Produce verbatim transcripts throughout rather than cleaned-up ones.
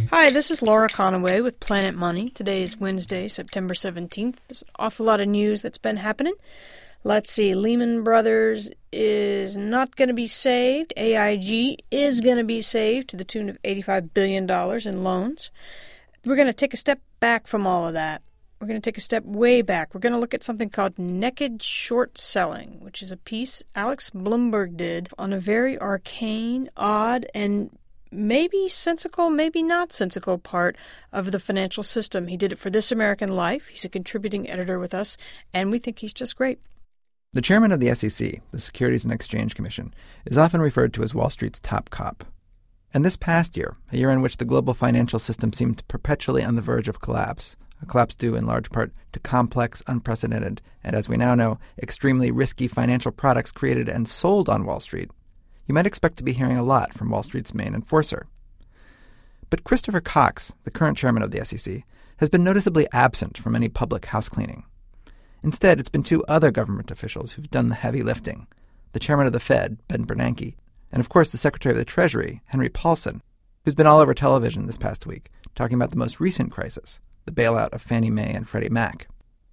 Hi, this is Laura Conaway with Planet Money. Today is Wednesday, September seventeenth. There's an awful lot of news that's been happening. Let's see, Lehman Brothers is not going to be saved. A I G is going to be saved to the tune of eighty-five billion dollars in loans. We're going to take a step back from all of that. We're going to take a step way back. We're going to look at something called naked short selling, which is a piece Alex Blumberg did on a very arcane, odd, and maybe sensical, maybe not sensical part of the financial system. He did it for This American Life. He's a contributing editor with us, and we think he's just great. The chairman of the S E C, the Securities and Exchange Commission, is often referred to as Wall Street's top cop. And this past year, a year in which the global financial system seemed perpetually on the verge of collapse, a collapse due in large part to complex, unprecedented, and as we now know, extremely risky financial products created and sold on Wall Street, you might expect to be hearing a lot from Wall Street's main enforcer. But Christopher Cox, the current chairman of the S E C, has been noticeably absent from any public housecleaning. Instead, it's been two other government officials who've done the heavy lifting, the chairman of the Fed, Ben Bernanke, and of course the Secretary of the Treasury, Henry Paulson, who's been all over television this past week talking about the most recent crisis, the bailout of Fannie Mae and Freddie Mac.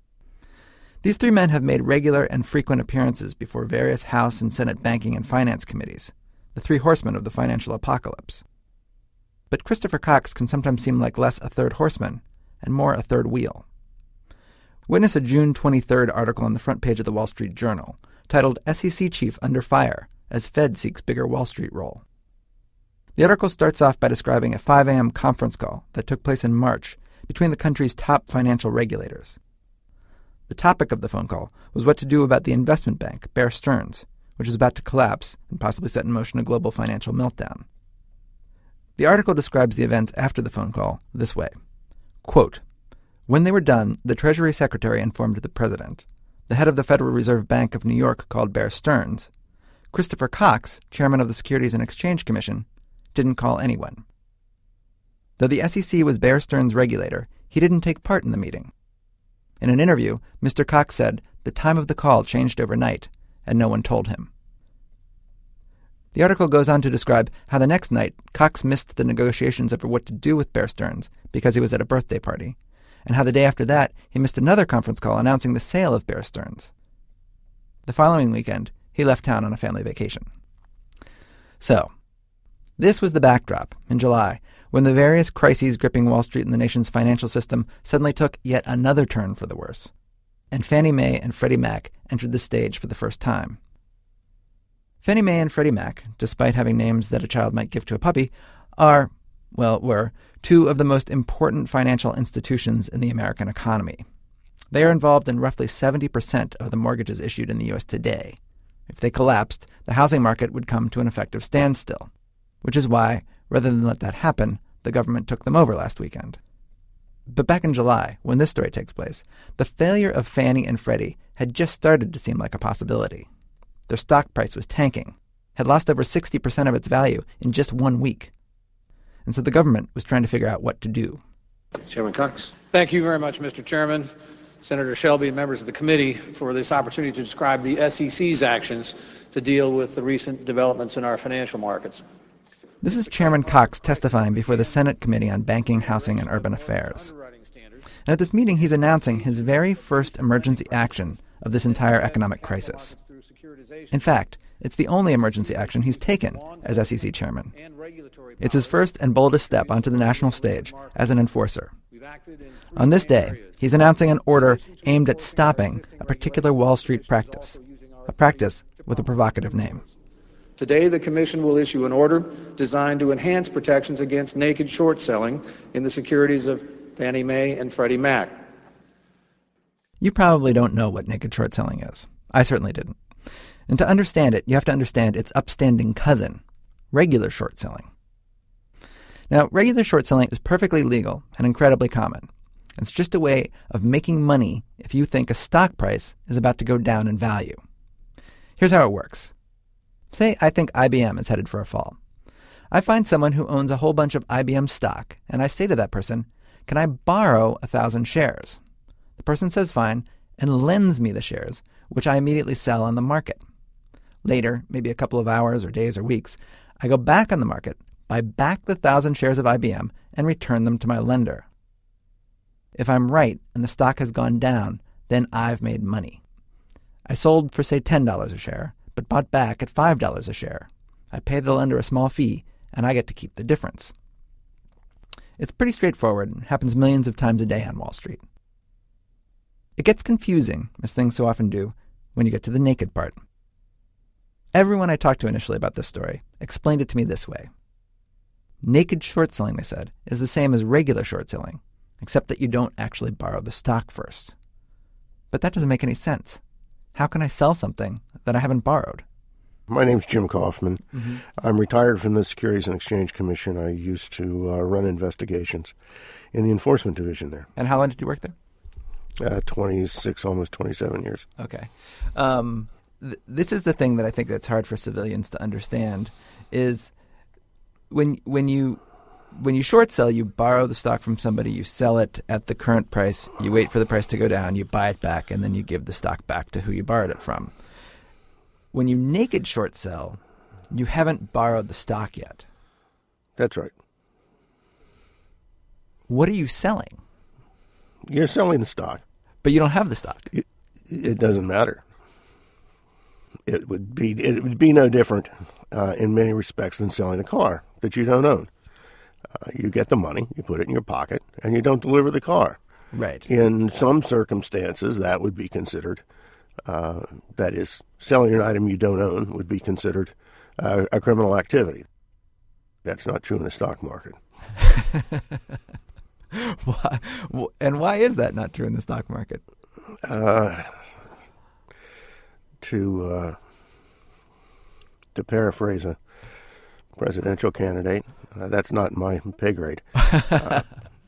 These three men have made regular and frequent appearances before various House and Senate banking and finance committees, the three horsemen of the financial apocalypse. But Christopher Cox can sometimes seem like less a third horseman and more a third wheel. Witness a June twenty-third article on the front page of the Wall Street Journal titled S E C Chief Under Fire as Fed Seeks Bigger Wall Street Role. The article starts off by describing a five a.m. conference call that took place in March between the country's top financial regulators. The topic of the phone call was what to do about the investment bank, Bear Stearns, which was about to collapse and possibly set in motion a global financial meltdown. The article describes the events after the phone call this way. Quote, "When they were done, the Treasury Secretary informed the President. The head of the Federal Reserve Bank of New York called Bear Stearns. Christopher Cox, chairman of the Securities and Exchange Commission, didn't call anyone. Though the S E C was Bear Stearns' regulator, he didn't take part in the meeting. In an interview, Mister Cox said the time of the call changed overnight, and no one told him." The article goes on to describe how the next night Cox missed the negotiations over what to do with Bear Stearns because he was at a birthday party, and how the day after that he missed another conference call announcing the sale of Bear Stearns. The following weekend, he left town on a family vacation. So, this was the backdrop in July when the various crises gripping Wall Street and the nation's financial system suddenly took yet another turn for the worse, and Fannie Mae and Freddie Mac entered the stage for the first time. Fannie Mae and Freddie Mac, despite having names that a child might give to a puppy, are, well, were two of the most important financial institutions in the American economy. They are involved in roughly seventy percent of the mortgages issued in the U S today. If they collapsed, the housing market would come to an effective standstill, which is why, rather than let that happen, the government took them over last weekend. But back in July, when this story takes place, the failure of Fannie and Freddie had just started to seem like a possibility. Their stock price was tanking, had lost over sixty percent of its value in just one week. And so the government was trying to figure out what to do. Chairman Cox. Thank you very much, Mister Chairman, Senator Shelby, and members of the committee for this opportunity to describe the S E C's actions to deal with the recent developments in our financial markets. This is Chairman Cox testifying before the Senate Committee on Banking, Housing, and Urban Affairs. And at this meeting, he's announcing his very first emergency action of this entire economic crisis. In fact, it's the only emergency action he's taken as S E C chairman. It's his first and boldest step onto the national stage as an enforcer. On this day, he's announcing an order aimed at stopping a particular Wall Street practice, a practice with a provocative name. Today, the Commission will issue an order designed to enhance protections against naked short selling in the securities of Fannie Mae and Freddie Mac. You probably don't know what naked short selling is. I certainly didn't. And to understand it, you have to understand its upstanding cousin, regular short selling. Now, regular short selling is perfectly legal and incredibly common. It's just a way of making money if you think a stock price is about to go down in value. Here's how it works. Say I think I B M is headed for a fall. I find someone who owns a whole bunch of I B M stock, and I say to that person, "Can I borrow a thousand shares?" The person says fine, and lends me the shares, which I immediately sell on the market. Later, maybe a couple of hours or days or weeks, I go back on the market, buy back the thousand shares of I B M, and return them to my lender. If I'm right and the stock has gone down, then I've made money. I sold for, say, ten dollars a share, but bought back at five dollars a share. I pay the lender a small fee, and I get to keep the difference. It's pretty straightforward and happens millions of times a day on Wall Street. It gets confusing, as things so often do, when you get to the naked part. Everyone I talked to initially about this story explained it to me this way. Naked short selling, they said, is the same as regular short selling, except that you don't actually borrow the stock first. But that doesn't make any sense. How can I sell something that I haven't borrowed? My name's Jim Kaufman. Mm-hmm. I'm retired from the Securities and Exchange Commission. I used to uh, run investigations in the enforcement division there. And how long did you work there? Uh, twenty-six, almost twenty-seven years. Okay. Um, th- this is the thing that I think that's hard for civilians to understand, is when when you when you short sell, you borrow the stock from somebody, you sell it at the current price, you wait for the price to go down, you buy it back, and then you give the stock back to who you borrowed it from. When you naked short sell, you haven't borrowed the stock yet. That's right. What are you selling? You're selling the stock. But you don't have the stock. It, it doesn't matter. It would be it would be no different uh, in many respects than selling a car that you don't own. Uh, you get the money, you put it in your pocket, and you don't deliver the car. Right. In some circumstances, that would be considered, uh, that is, selling an item you don't own would be considered uh, a criminal activity. That's not true in the stock market. Why, and why is that not true in the stock market? Uh, to uh, to paraphrase a presidential candidate, uh, that's not my pay grade. Uh,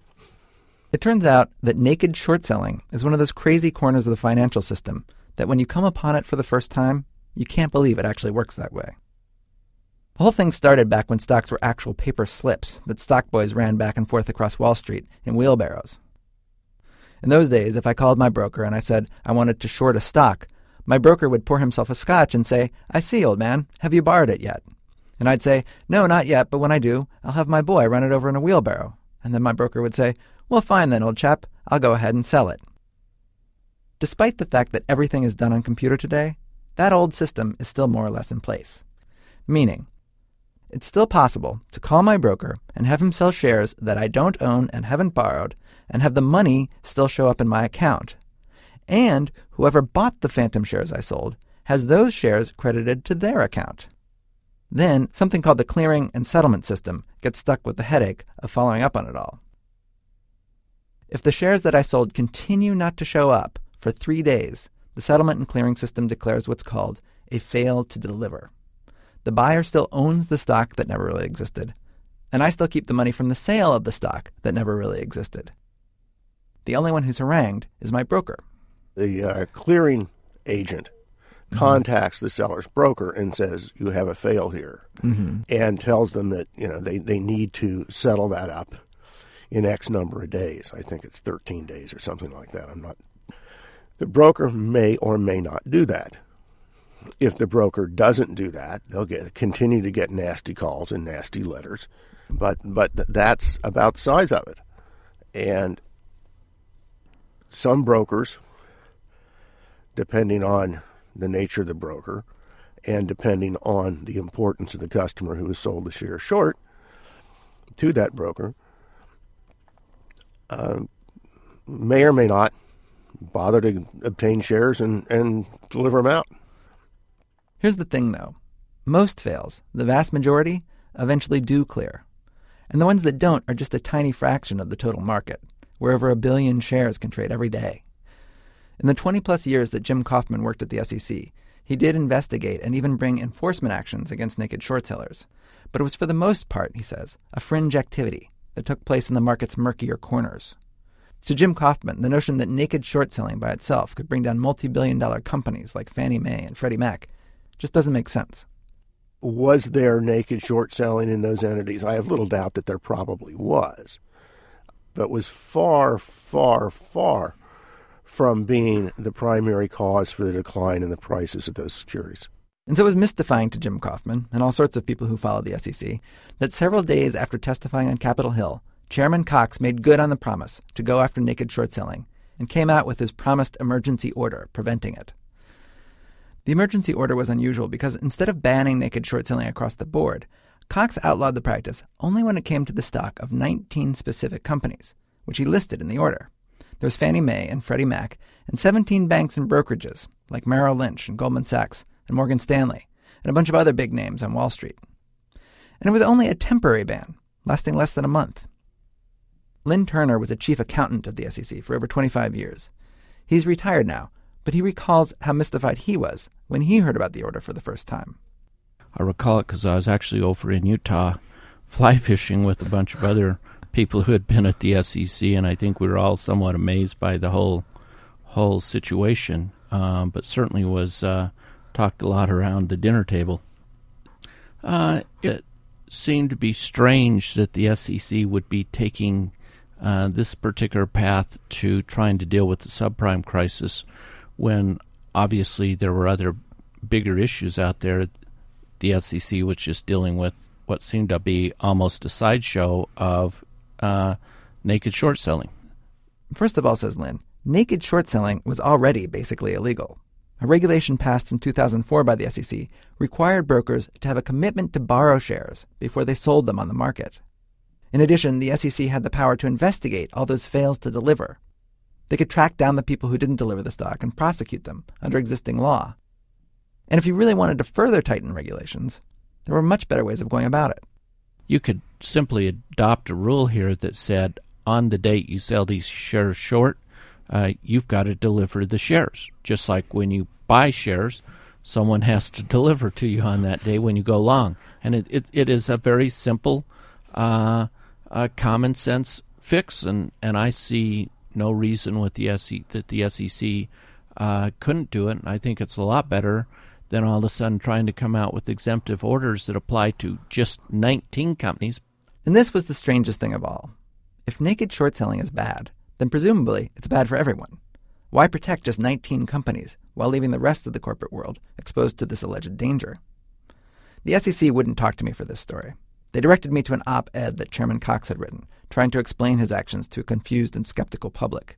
it turns out that naked short selling is one of those crazy corners of the financial system that when you come upon it for the first time, you can't believe it actually works that way. The whole thing started back when stocks were actual paper slips that stock boys ran back and forth across Wall Street in wheelbarrows. In those days, if I called my broker and I said I wanted to short a stock, my broker would pour himself a scotch and say, "I see, old man, have you borrowed it yet?" And I'd say, "No, not yet, but when I do, I'll have my boy run it over in a wheelbarrow." And then my broker would say, "Well, fine then, old chap, I'll go ahead and sell it." Despite the fact that everything is done on computer today, that old system is still more or less in place. Meaning, it's still possible to call my broker and have him sell shares that I don't own and haven't borrowed, and have the money still show up in my account. And whoever bought the phantom shares I sold has those shares credited to their account. Then something called the clearing and settlement system gets stuck with the headache of following up on it all. If the shares that I sold continue not to show up for three days, the settlement and clearing system declares what's called a fail to deliver. The buyer still owns the stock that never really existed, and I still keep the money from the sale of the stock that never really existed. The only one who's harangued is my broker. The uh, clearing agent mm-hmm. contacts the seller's broker and says, "You have a fail here," mm-hmm. and tells them that you know they, they need to settle that up in X number of days. I think it's thirteen days or something like that. I'm not. The broker may or may not do that. If the broker doesn't do that, they'll get continue to get nasty calls and nasty letters. But but that's about the size of it. And some brokers, depending on the nature of the broker and depending on the importance of the customer who has sold the share short to that broker, uh, may or may not bother to obtain shares and, and deliver them out. Here's the thing, though. Most fails, the vast majority, eventually do clear. And the ones that don't are just a tiny fraction of the total market, where over a billion shares can trade every day. In the twenty-plus years that Jim Kaufman worked at the S E C, he did investigate and even bring enforcement actions against naked short sellers. But it was for the most part, he says, a fringe activity that took place in the market's murkier corners. To Jim Kaufman, the notion that naked short selling by itself could bring down multi-billion dollar companies like Fannie Mae and Freddie Mac just doesn't make sense. Was there naked short selling in those entities? I have little doubt that there probably was, but was far, far, far from being the primary cause for the decline in the prices of those securities. And so it was mystifying to Jim Kaufman and all sorts of people who follow the S E C that several days after testifying on Capitol Hill, Chairman Cox made good on the promise to go after naked short selling and came out with his promised emergency order preventing it. The emergency order was unusual because instead of banning naked short selling across the board, Cox outlawed the practice only when it came to the stock of nineteen specific companies, which he listed in the order. There was Fannie Mae and Freddie Mac and seventeen banks and brokerages like Merrill Lynch and Goldman Sachs and Morgan Stanley and a bunch of other big names on Wall Street. And it was only a temporary ban, lasting less than a month. Lynn Turner was a chief accountant at the S E C for over twenty-five years. He's retired now, but he recalls how mystified he was when he heard about the order for the first time. I recall it because I was actually over in Utah fly fishing with a bunch of other people who had been at the S E C, and I think we were all somewhat amazed by the whole whole situation, um, but certainly was uh, talked a lot around the dinner table. Uh, it seemed to be strange that the S E C would be taking uh, this particular path to trying to deal with the subprime crisis when obviously there were other bigger issues out there. The S E C was just dealing with what seemed to be almost a sideshow of uh, naked short selling. First of all, says Lynn, naked short selling was already basically illegal. A regulation passed in two thousand four by the S E C required brokers to have a commitment to borrow shares before they sold them on the market. In addition, the S E C had the power to investigate all those fails to deliver. They could track down the people who didn't deliver the stock and prosecute them under existing law. And if you really wanted to further tighten regulations, there were much better ways of going about it. You could simply adopt a rule here that said, on the date you sell these shares short, uh, you've got to deliver the shares. Just like when you buy shares, someone has to deliver to you on that day when you go long. And it, it, it is a very simple, uh, uh, common sense fix, and, and I see no reason with the S E C, that the S E C uh, couldn't do it. And I think it's a lot better than all of a sudden trying to come out with exemptive orders that apply to just nineteen companies. And this was the strangest thing of all. If naked short selling is bad, then presumably it's bad for everyone. Why protect just nineteen companies while leaving the rest of the corporate world exposed to this alleged danger? The S E C wouldn't talk to me for this story. They directed me to an op-ed that Chairman Cox had written, trying to explain his actions to a confused and skeptical public.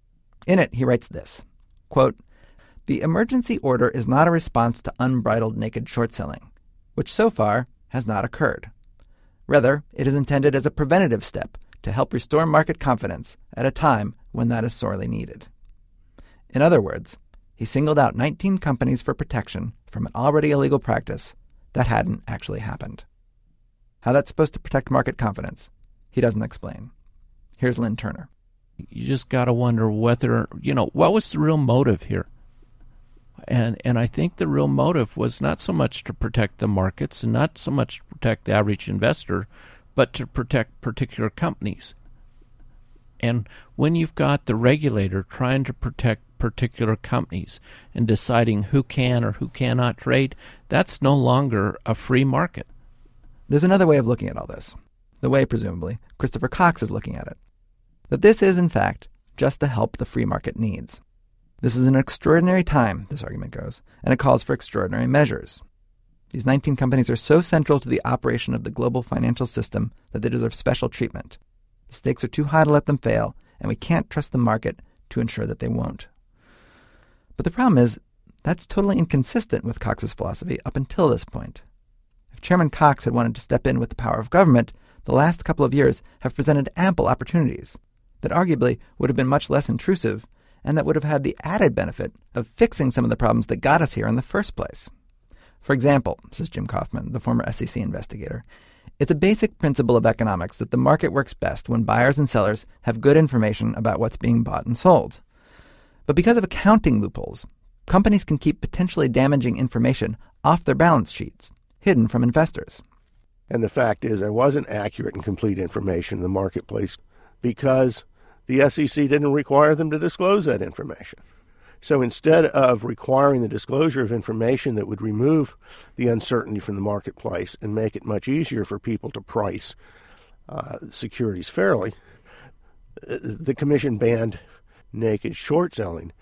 In it, he writes this, quote, "The emergency order is not a response to unbridled naked short selling, which so far has not occurred. Rather, it is intended as a preventative step to help restore market confidence at a time when that is sorely needed." In other words, he singled out nineteen companies for protection from an already illegal practice that hadn't actually happened. How that's supposed to protect market confidence, he doesn't explain. Here's Lynn Turner. You just got to wonder whether, you know, what was the real motive here? And and I think the real motive was not so much to protect the markets and not so much to protect the average investor, but to protect particular companies. And when you've got the regulator trying to protect particular companies and deciding who can or who cannot trade, that's no longer a free market. There's another way of looking at all this, the way, presumably, Christopher Cox is looking at it. That this is, in fact, just the help the free market needs. This is an extraordinary time, this argument goes, and it calls for extraordinary measures. These nineteen companies are so central to the operation of the global financial system that they deserve special treatment. The stakes are too high to let them fail, and we can't trust the market to ensure that they won't. But the problem is, that's totally inconsistent with Cox's philosophy up until this point. If Chairman Cox had wanted to step in with the power of government, the last couple of years have presented ample opportunities that arguably would have been much less intrusive and that would have had the added benefit of fixing some of the problems that got us here in the first place. For example, says Jim Kaufman, the former S E C investigator, it's a basic principle of economics that the market works best when buyers and sellers have good information about what's being bought and sold. But because of accounting loopholes, companies can keep potentially damaging information off their balance sheets, hidden from investors. And the fact is there wasn't accurate and complete information in the marketplace because the S E C didn't require them to disclose that information. So instead of requiring the disclosure of information that would remove the uncertainty from the marketplace and make it much easier for people to price uh, securities fairly, the Commission banned naked short selling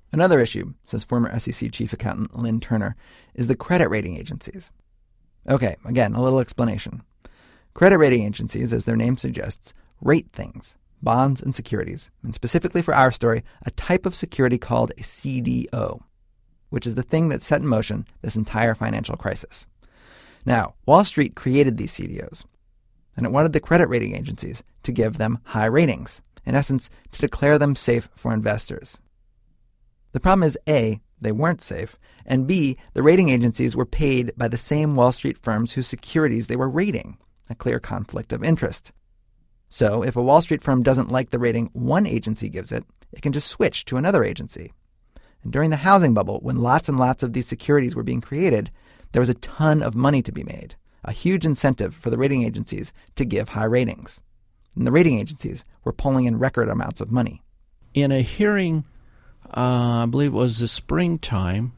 Another issue, says former S E C Chief Accountant Lynn Turner, is the credit rating agencies. Okay, again, a little explanation. Credit rating agencies, as their name suggests, rate things, bonds and securities, and specifically for our story, a type of security called a C D O, which is the thing that set in motion this entire financial crisis. Now, Wall Street created these C D Os, and it wanted the credit rating agencies to give them high ratings, in essence, to declare them safe for investors. The problem is, A, they weren't safe, and B, the rating agencies were paid by the same Wall Street firms whose securities they were rating, a clear conflict of interest. So, if a Wall Street firm doesn't like the rating one agency gives it, it can just switch to another agency. And during the housing bubble, when lots and lots of these securities were being created, there was a ton of money to be made, a huge incentive for the rating agencies to give high ratings. And the rating agencies were pulling in record amounts of money. In a hearing, uh, I believe it was the springtime,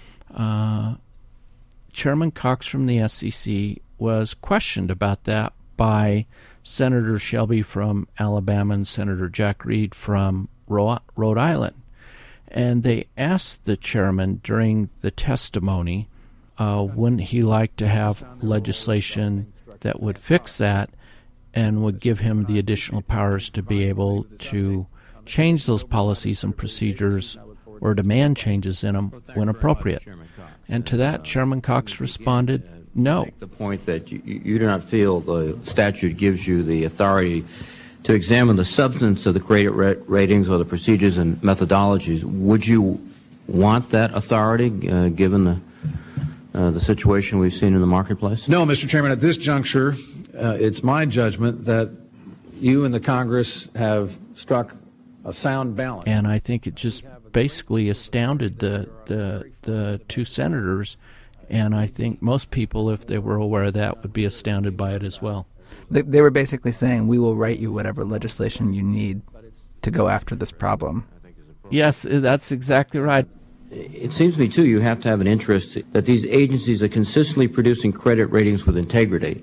uh, Chairman Cox from the S E C was questioned about that by Senator Shelby from Alabama and Senator Jack Reed from Rhode Island. And they asked the chairman during the testimony, uh, wouldn't he like to have legislation that would fix that and would give him the additional powers to be able to change those policies and procedures or demand changes in them when appropriate. And to that, Chairman Cox responded, no. Make the point that you, you do not feel the statute gives you the authority to examine the substance of the credit ratings or the procedures and methodologies. Would you want that authority uh, given the uh, the situation we've seen in the marketplace? No, Mister Chairman. At this juncture, uh, it's my judgment that you and the Congress have struck a sound balance. And I think it just basically astounded the the, the two senators. And I think most people, if they were aware of that, would be astounded by it as well. They, they were basically saying, we will write you whatever legislation you need to go after this problem. Yes, that's exactly right. It seems to me, too, you have to have an interest that these agencies are consistently producing credit ratings with integrity.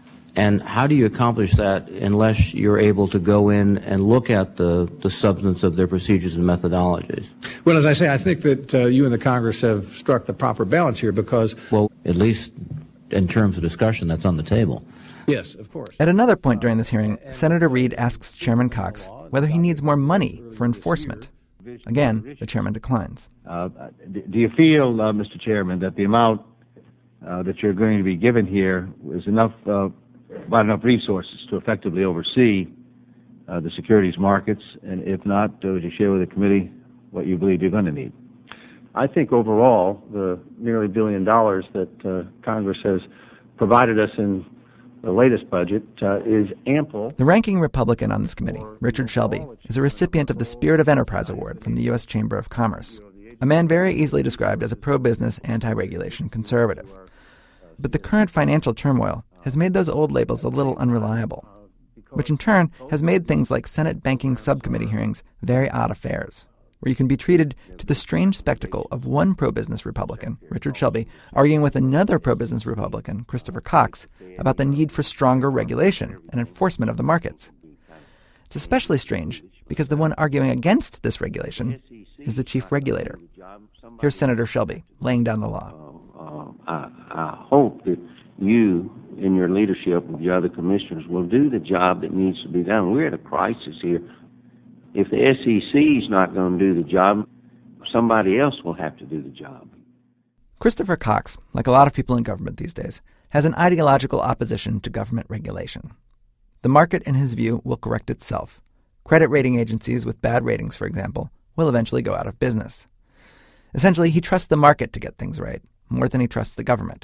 And how do you accomplish that unless you're able to go in and look at the, the substance of their procedures and methodologies? Well, as I say, I think that uh, you and the Congress have struck the proper balance here because... Well, at least in terms of discussion, that's on the table. Yes, of course. At another point during this hearing, Senator Reed asks Chairman Cox whether he needs more money for enforcement. Again, the chairman declines. Uh, do you feel, uh, Mister Chairman, that the amount uh, that you're going to be given here is enough, uh, about enough resources to effectively oversee uh, the securities markets? And if not, uh, would you share with the committee what you believe you're going to need? I think overall, the nearly billion dollars that uh, Congress has provided us in the latest budget uh, is ample. The ranking Republican on this committee, Richard Shelby, is a recipient of the Spirit of Enterprise Award from the U S Chamber of Commerce, a man very easily described as a pro-business, anti-regulation conservative. But the current financial turmoil has made those old labels a little unreliable, which in turn has made things like Senate Banking Subcommittee hearings very odd affairs, where you can be treated to the strange spectacle of one pro-business Republican, Richard Shelby, arguing with another pro-business Republican, Christopher Cox, about the need for stronger regulation and enforcement of the markets. It's especially strange because the one arguing against this regulation is the chief regulator. Here's Senator Shelby laying down the law. Uh, I, I hope that you, in your leadership with your other commissioners, will do the job that needs to be done. We're at a crisis here. If the S E C is not going to do the job, somebody else will have to do the job. Christopher Cox, like a lot of people in government these days, has an ideological opposition to government regulation. The market, in his view, will correct itself. Credit rating agencies with bad ratings, for example, will eventually go out of business. Essentially, he trusts the market to get things right, more than he trusts the government.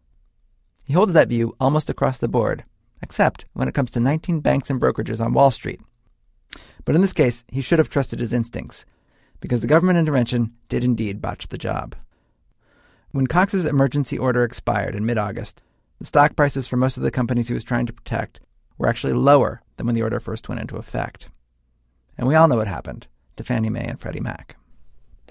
He holds that view almost across the board, except when it comes to nineteen banks and brokerages on Wall Street. But in this case, he should have trusted his instincts, because the government intervention did indeed botch the job. When Cox's emergency order expired in mid-August, the stock prices for most of the companies he was trying to protect were actually lower than when the order first went into effect. And we all know what happened to Fannie Mae and Freddie Mac.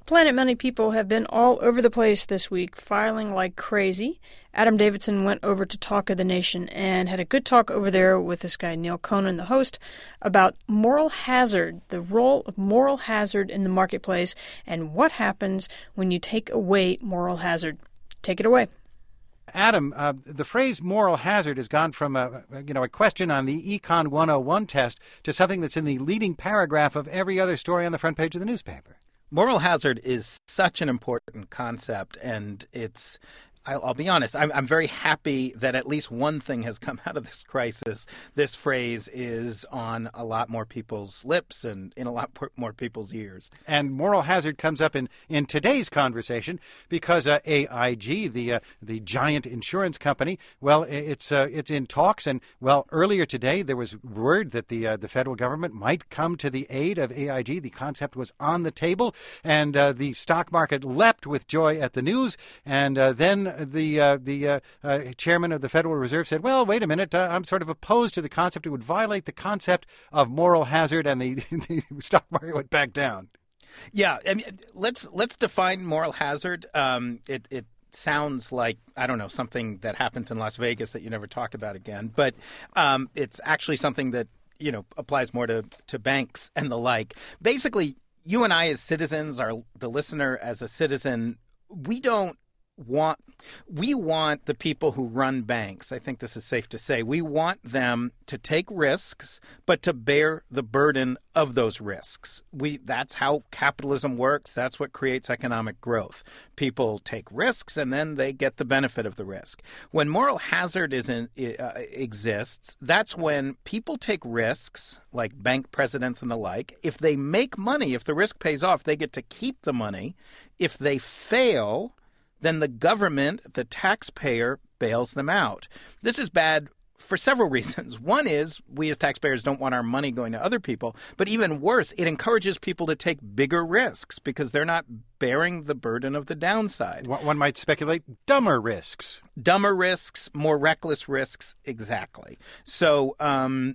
Planet Money people have been all over the place this week, filing like crazy. Adam Davidson went over to Talk of the Nation and had a good talk over there with this guy, Neil Conan, the host, about moral hazard, the role of moral hazard in the marketplace, and what happens when you take away moral hazard. Take it away. Adam, uh, the phrase moral hazard has gone from a, you know, a question on the Econ one oh one test to something that's in the leading paragraph of every other story on the front page of the newspaper. Moral hazard is such an important concept, and it's I'll, I'll be honest, I'm, I'm very happy that at least one thing has come out of this crisis. This phrase is on a lot more people's lips and in a lot more people's ears. And moral hazard comes up in, in today's conversation because uh, A I G, the uh, the giant insurance company, well, it's uh, it's in talks. And, well, earlier today there was word that the uh, the federal government might come to the aid of A I G. The concept was on the table, and uh, the stock market leapt with joy at the news. And uh, then the uh, the uh, uh, chairman of the Federal Reserve said, well, wait a minute, uh, I'm sort of opposed to the concept. It would violate the concept of moral hazard, and the, the stock market went back down. Yeah, I mean, let's let's define moral hazard. Um, it, it sounds like, I don't know, something that happens in Las Vegas that you never talk about again, but um, it's actually something that, you know, applies more to, to banks and the like. Basically, you and I as citizens, our the listener as a citizen, we don't want we want the people who run banks, I think this is safe to say, we want them to take risks, but to bear the burden of those risks. We that's how capitalism works. That's what creates economic growth. People take risks, and then they get the benefit of the risk. When moral hazard isn't, uh, exists, that's when people take risks, like bank presidents and the like. If they make money, if the risk pays off, they get to keep the money. If they fail, then the government, the taxpayer, bails them out. This is bad for several reasons. One is we as taxpayers don't want our money going to other people. But even worse, it encourages people to take bigger risks because they're not bearing the burden of the downside. One might speculate dumber risks. Dumber risks, more reckless risks, exactly. So um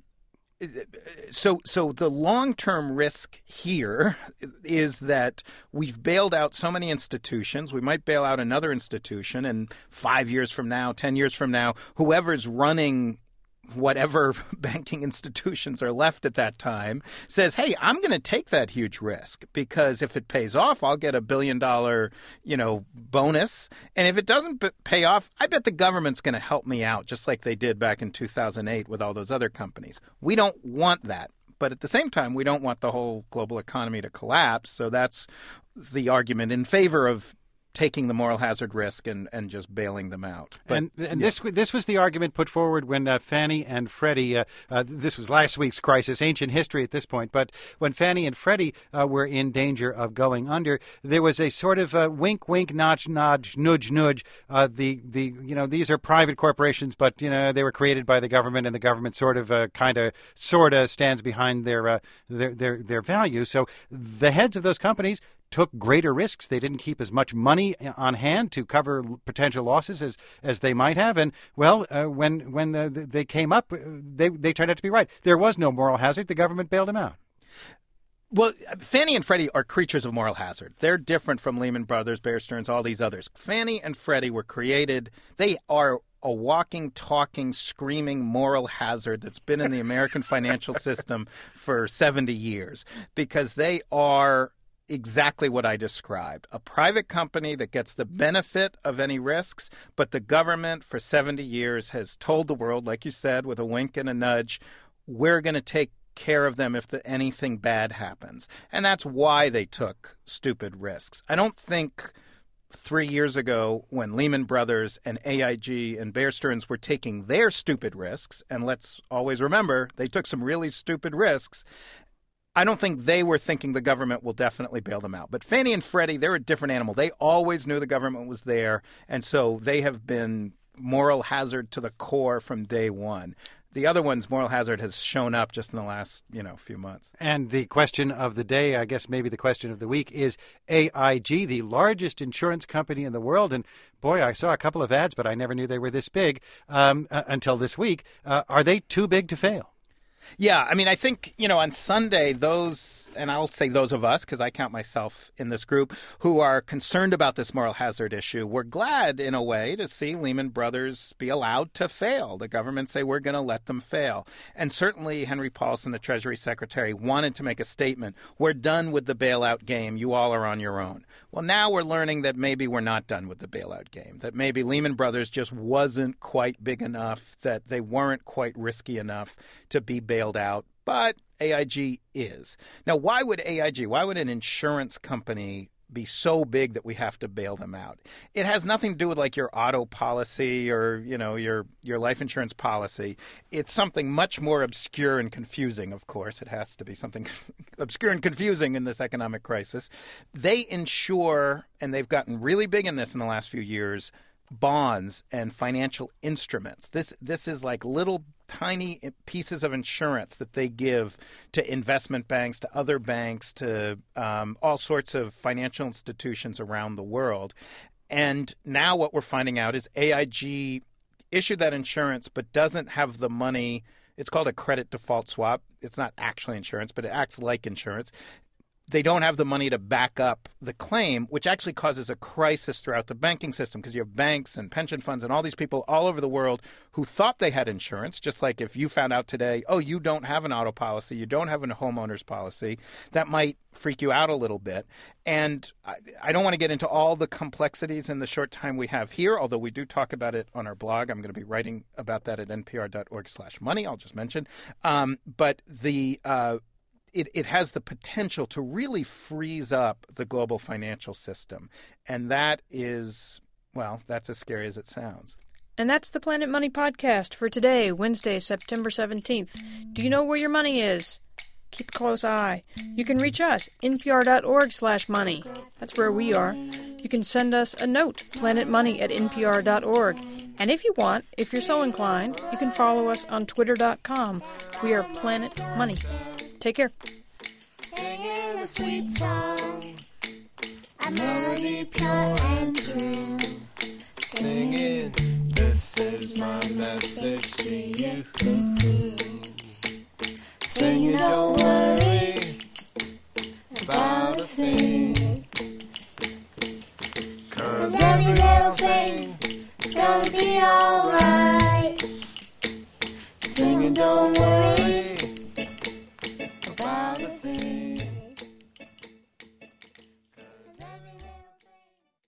So so the long-term risk here is that we've bailed out so many institutions. We might bail out another institution, and five years from now, ten years from now, whoever's running whatever banking institutions are left at that time says, hey, I'm going to take that huge risk because if it pays off, I'll get a billion dollar, you know, bonus. And if it doesn't b- pay off, I bet the government's going to help me out, just like they did back in two thousand eight with all those other companies. We don't want that. But at the same time, we don't want the whole global economy to collapse. So that's the argument in favor of taking the moral hazard risk and, and just bailing them out. But, and and yeah. this this was the argument put forward when uh, Fannie and Freddie, uh, uh, this was last week's crisis, ancient history at this point, but when Fannie and Freddie uh, were in danger of going under, there was a sort of uh, wink, wink, nudge, nudge, nudge, nudge. Uh, the, the, you know, these are private corporations, but, you know, they were created by the government, and the government sort of, uh, kind of, sort of stands behind their, uh, their, their, their values. So the heads of those companies took greater risks. They didn't keep as much money on hand to cover potential losses as, as they might have. And, well, uh, when when uh, they came up, they, they turned out to be right. There was no moral hazard. The government bailed them out. Well, Fannie and Freddie are creatures of moral hazard. They're different from Lehman Brothers, Bear Stearns, all these others. Fannie and Freddie were created. They are a walking, talking, screaming moral hazard that's been in the American financial system for seventy years because they are exactly what I described. A private company that gets the benefit of any risks, but the government for seventy years has told the world, like you said, with a wink and a nudge, we're going to take care of them if the, anything bad happens. And that's why they took stupid risks. I don't think three years ago when Lehman Brothers and A I G and Bear Stearns were taking their stupid risks, and let's always remember, they took some really stupid risks, I don't think they were thinking the government will definitely bail them out. But Fannie and Freddie, they're a different animal. They always knew the government was there, and so they have been moral hazard to the core from day one. The other one's moral hazard has shown up just in the last, you know, few months. And the question of the day, I guess maybe the question of the week, is A I G, the largest insurance company in the world. And boy, I saw a couple of ads, but I never knew they were this big um, uh, until this week. Uh, are they too big to fail? Yeah, I mean, I think, you know, on Sunday, those and I'll say those of us, because I count myself in this group, who are concerned about this moral hazard issue, we're glad, in a way, to see Lehman Brothers be allowed to fail. The government say we're going to let them fail. And certainly Henry Paulson, the Treasury Secretary, wanted to make a statement. We're done with the bailout game. You all are on your own. Well, now we're learning that maybe we're not done with the bailout game, that maybe Lehman Brothers just wasn't quite big enough, that they weren't quite risky enough to be bailed out. But A I G is. Now, why would A I G, why would an insurance company be so big that we have to bail them out? It has nothing to do with like your auto policy or, you know, your your life insurance policy. It's something much more obscure and confusing, of course. It has to be something obscure and confusing in this economic crisis. They insure, and they've gotten really big in this in the last few years, bonds and financial instruments. This this is like little tiny pieces of insurance that they give to investment banks, to other banks, to um, all sorts of financial institutions around the world. And now what we're finding out is A I G issued that insurance but doesn't have the money. It's called a credit default swap. It's not actually insurance, but it acts like insurance. They don't have the money to back up the claim, which actually causes a crisis throughout the banking system, because you have banks and pension funds and all these people all over the world who thought they had insurance, just like if you found out today, oh, you don't have an auto policy, you don't have a homeowner's policy, that might freak you out a little bit. And I, I don't want to get into all the complexities in the short time we have here, although we do talk about it on our blog. I'm going to be writing about that at npr.org slash money, I'll just mention. Um, but the... Uh, It, it has the potential to really freeze up the global financial system. And that is, well, that's as scary as it sounds. And that's the Planet Money podcast for today, Wednesday, September seventeenth. Do you know where your money is? Keep a close eye. You can reach us, npr.org slash money. That's where we are. You can send us a note, planetmoney at npr.org. And if you want, if you're so inclined, you can follow us on twitter dot com. We are Planet Money. Take care. Singing a sweet song, a melody pure and true. Singing, this is my message to you. Singing, don't worry about a thing, 'cause every little thing is gonna be alright. Singing, don't worry